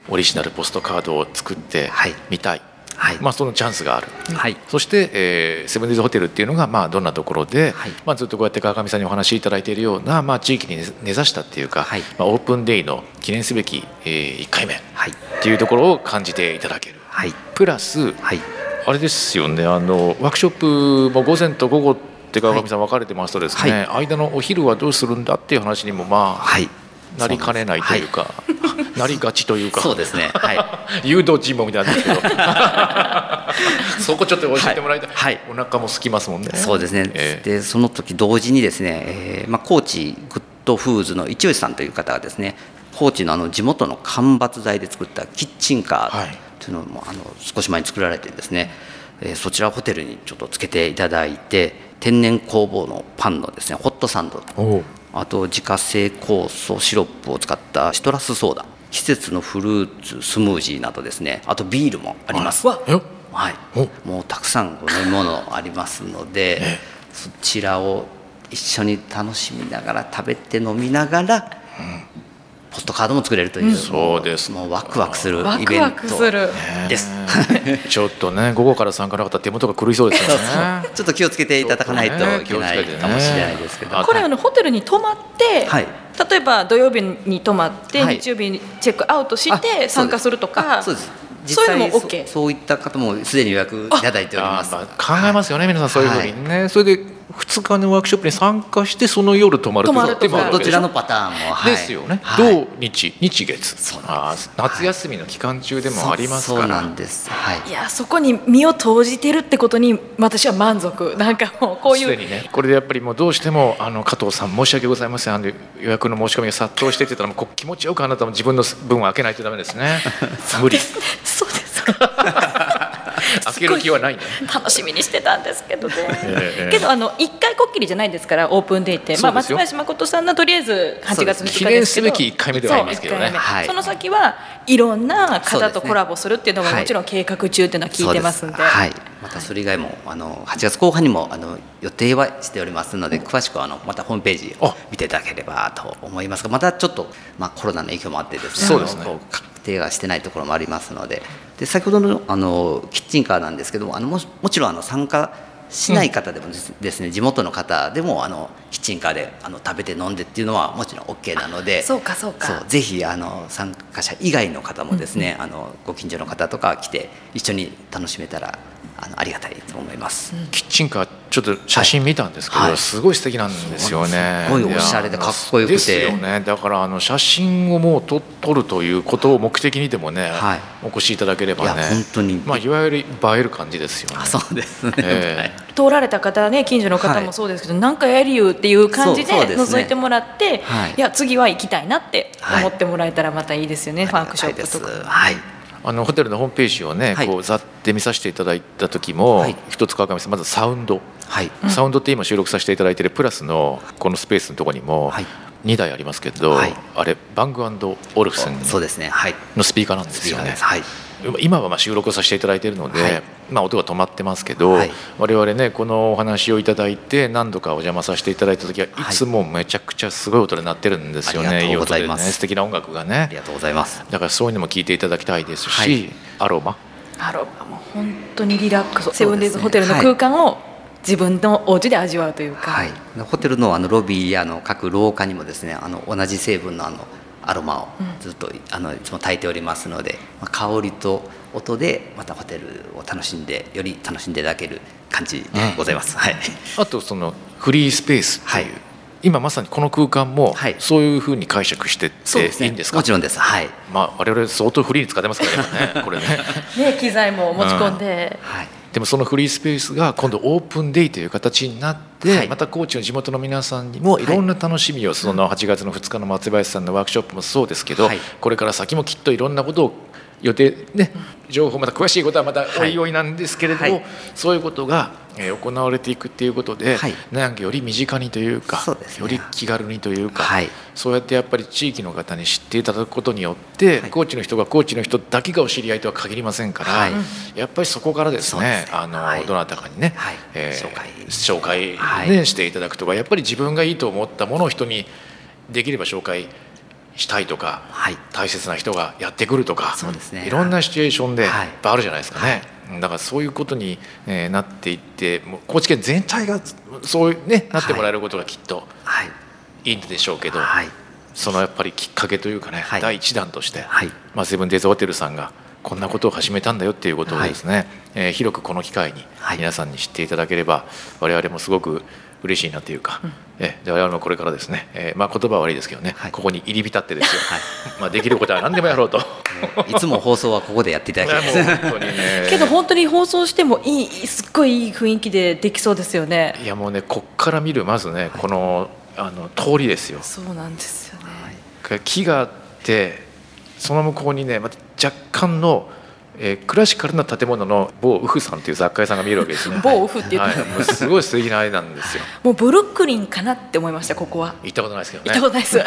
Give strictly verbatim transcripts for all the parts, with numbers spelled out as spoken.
オリジナルポストカードを作ってみたい、 はい、 まあ、そのチャンスがある、 はい、 そして、えー、セブンディーズホテルっていうのがまあどんなところで、はい、まあ、ずっとこうやって川上さんにお話しいただいているような、まあ、地域に根ざしたっていうか、はい、まあ、オープンデイの記念すべき、えー、いっかいめっていうところを感じていただける、はい、プラス、はい、あれですよね、あのワークショップも午前と午後って川上さん分かれてますとですね、はい、間のお昼はどうするんだっていう話にもまあ、はい、なりかねないというか、はい、なりがちというか、 そうですね、はい、 誘導尋問みたいなんですけどそこちょっと教えてもらいたい、はい、お腹も空きますもんね。 そうですね、えー、でその時同時にですね、えーまあ、高知グッドフーズの一吉さんという方がですね、高知のあの地元の間伐材で作ったキッチンカーというのもあの少し前に作られてですね、えー、そちらをホテルにちょっとつけていただいて、天然酵母のパンのですねホットサンド、あと自家製酵素シロップを使ったシトラスソーダ、季節のフルーツスムージーなどですね、あとビールもあります。はい、もうたくさん飲み物ありますので、そちらを一緒に楽しみながら食べて飲みながら、うん、ポストカードも作れるという、うん、 そうです、 もうワクワクするイベントです。 ちょっとね、午後から参加なかったら手元が狂いそうですよねちょっと気をつけていただかないといけないかもしれないですけど、 これあのホテルに泊まって、はい、例えば土曜日に泊まって、はい、日曜日にチェックアウトして参加するとか、 そうです、 そういうのも OK。 そ, そういった方もすでに予約いただいております。 あ、まあ、考えますよね、皆さんそういうふうにね、はい、それでふつかのワークショップに参加してその夜泊まるとかってどちらのパターンも、 はい、ですよね、はい、土日日月、あ、夏休みの期間中でもありますから、 そうなんです、はい、 いや、そこに身を投じてるってことに私は満足。なんかもうこういうすでにね、これでやっぱりもうどうしてもあの加藤さん申し訳ございません、あの予約の申し込みが殺到してって言ったらもう気持ちよくあなたも自分の分を開けないとダメですね無理そうですか開ける気はないね。 楽しみにしてたんですけどね、えー、けどあのいっかいこっきりじゃないですから、オープンデイって、まあ、松林誠さんのとりあえずはちがつみっかですけど、 記念すべきいっかいめではありますけどね、 そ, はい、その先はいろんな方とコラボするっていうのももちろん計画中っていうのは聞いてますんで、 はい、またそれ以外もあのはちがつこう半にもあの予定はしておりますので、詳しくはあのまたホームページを見ていただければと思いますが、またちょっと、まあ、コロナの影響もあってですね、そうですね、確定がしてないところもありますので、で先ほど の, あのキッチンカーなんですけども、あの も, もちろんあの参加しない方でもですね、うん、地元の方でもあのキッチンカーであの食べて飲んでっていうのはもちろん OK なので、 そうかそうか、 そうぜひあの参加者以外の方もですね、うん、あのご近所の方とか来て一緒に楽しめたら あ, のありがたいと思います、 うん、キッチンカーちょっと写真見たんですけど、はい、すごい素敵なんですよね。 すごいおしゃれでかっこよくてですよね。だからあの写真をもう撮るということを目的にでもね、はい、お越しいただければね、いや本当に、まあ、いわゆる映える感じですよね。 あ、そうですね、 えー、通られた方ね、近所の方もそうですけど、はい、なんかやりゆうっていう感じで覗いてもらって、はい、いや次は行きたいなって思ってもらえたらまたいいですよね、はい、ワークショップとか。 はい、 あのホテルのホームページをね、はい、こうざって見させていただいた時も、はい、一つ川上さん、まずサウンド、はい、サウンドって今収録させていただいているプラスのこのスペースのところにもにだいありますけど、はい、あれバング&オルフセンのスピーカーなんですよね。はい、今はまあ収録をさせていただいているので、はい、まあ、音が止まってますけど、はい、我々ねこのお話をいただいて何度かお邪魔させていただいた時はいつもめちゃくちゃすごい音で鳴ってるんですよね、はい、いい音でね、素敵な音楽がね、 ありがとうございます。 だからそういうのも聞いていただきたいですし、はい、アロマアロマも本当にリラックス、セブンデイズホテルの空間を自分のお家で味わうというか、 はい、ホテルのあのロビーやの各廊下にもですね、あの同じ成分のあのアロマをずっと、うん、あのいつも焚いておりますので、まあ、香りと音でまたホテルを楽しんでより楽しんでいただける感じでございます、うん、はい、 あとそのフリースペースっていう、はい、今まさにこの空間もそういうふうに解釈してっていいんですか？ もちろんです、はい、 まあ、我々相当フリーに使ってますからねこれねね、機材も持ち込んで、 うん、はい、でもそのフリースペースが今度オープンデイという形になって、はい、また高知の地元の皆さんにもいろんな楽しみを、そのはちがつのふつかの松林さんのワークショップもそうですけど、はい、これから先もきっといろんなことを予定ね、情報また詳しいことはまたおいおいなんですけれども、はい、そういうことが行われていくっていうことで、はい、なんかより身近にというか、そうですね、より気軽にというか、はい、そうやってやっぱり地域の方に知っていただくことによって、はい、高知の人が高知の人だけがお知り合いとは限りませんから、はい、やっぱりそこからですね、あの、はい、どなたかにね、はい、えー、紹介、紹介ね、はい、していただくとか、やっぱり自分がいいと思ったものを人にできれば紹介したいとか、 はい、 大切な人がやってくるとか、 そうですね、 いろんなシチュエーションでいっぱいあるじゃないですかね、 はい、 だからそういうことに、えー、なっていって、もう高知県全体がそう、ね、なってもらえることがきっといいんでしょうけど、 はい、 そのやっぱりきっかけというかね、はい、第一弾として、 はい、 まあ、セブンデイズホテルさんがこんなことを始めたんだよっていうことをですね、はい、えー、広くこの機会に皆さんに知っていただければ、我々もすごく嬉しいなというか、うん、えで我々もこれからですね、えーまあ、言葉は悪いですけどね、はい、ここに入り浸ってですよ、はい、まあできることは何でもやろうといつも放送はここでやっていただきたいです本当に、ね、 けど本当に放送してもいい、すっごいいい雰囲気でできそうですよね。 いやもうね、こっから見るまずね、はい、この、あの通りですよ。 そうなんですよね、 はい、木があってその向こうにね、また若干のえー、クラシカルな建物の某ウフさんという雑貨屋さんが見えるわけですね。 某ウフって言って、 はい、もうすごい素敵なあれなんですよ。 もうブルックリンかなって思いました。ここは行ったことないですけどね。 行ったことないです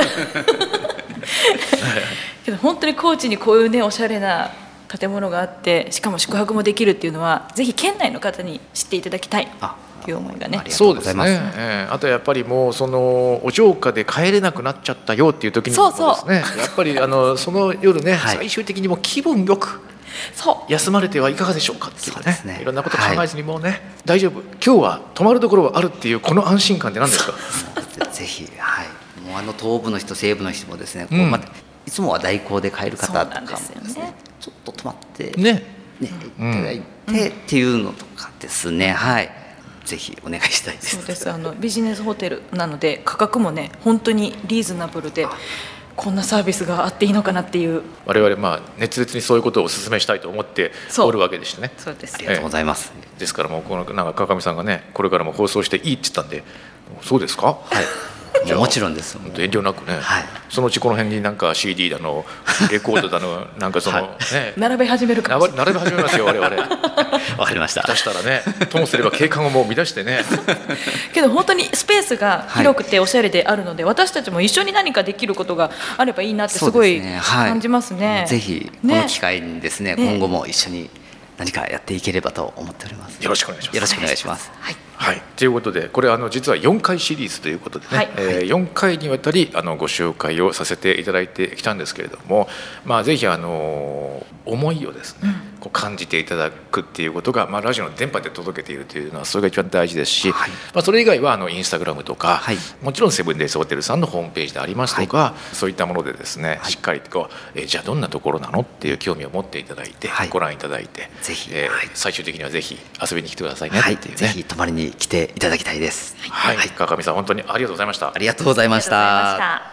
けど本当に高知にこういうねおしゃれな建物があって、しかも宿泊もできるっていうのはぜひ県内の方に知っていただきたいという思いがね。 そうですね、えー、あとやっぱりもうそのお浄化で帰れなくなっちゃったよっていう時にもですね、そうそう、やっぱりあのその夜ね、はい、最終的にも気分よくそう休まれてはいかがでしょうかっていうか ね, ねいろんなこと考えずにもうね、はい、大丈夫、今日は泊まるところはあるっていうこの安心感って何ですか。 ぜひ、はい、もうあの東部の人西部の人もですね、こう、うん、またいつもは代行で帰る方とかもですね、ね、ちょっと泊まってね、ね、いただいて、うん、っていうのとかですね、はい、ぜひお願いしたいです。 そうです、あのビジネスホテルなので価格もね本当にリーズナブルで、こんなサービスがあっていいのかなっていう、 我々まあ熱烈にそういうことをお勧めしたいと思っておるわけでしてね。 そうです、 ありがとうございます、 ええ、ですからもうこのなんか川上さんがね、これからも放送していいって言ったんで、そうですか、はい 、もちろんです。 本当遠慮なくね、はい、そのうちこの辺になんか シーディー だのレコードだのなんかその、はい、ね、 並べ始めるかもしれない。 並べ始めますよ我々。 わかりました。 出したらね、ともすれば景観をもう乱してね。 けど本当にスペースが広くておしゃれであるので、はい、私たちも一緒に何かできることがあればいいなってすごい感じますね。はい、 ぜひこの機会にですね、ね、今後も一緒に何かやっていければと思っております。 よろしくお願いします。 よろしくお願いします。 はい。 はい、ということで、これあの実はよんかいシリーズということでね、はい、えー、よんかいにわたりあのご紹介をさせていただいてきたんですけれども、まあ、ぜひあの思いをですね、うん、こう感じていただくっていうことが、まあ、ラジオの電波で届けているというのはそれが一番大事ですし、はい、まあ、それ以外はあのインスタグラムとか、はい、もちろんセブンデイズホテルさんのホームページでありますとか、はい、そういったものでですね、はい、しっかりとこう、えー、じゃあどんなところなのっていう興味を持っていただいて、はい、ご覧いただいて、ぜひ、えーはい、最終的にはぜひ遊びに来てくださいねっていうね、はい、 ぜひ泊まりに来ていただきたいです。 はい、はい、川上さん本当にありがとうございました。 ありがとうございました。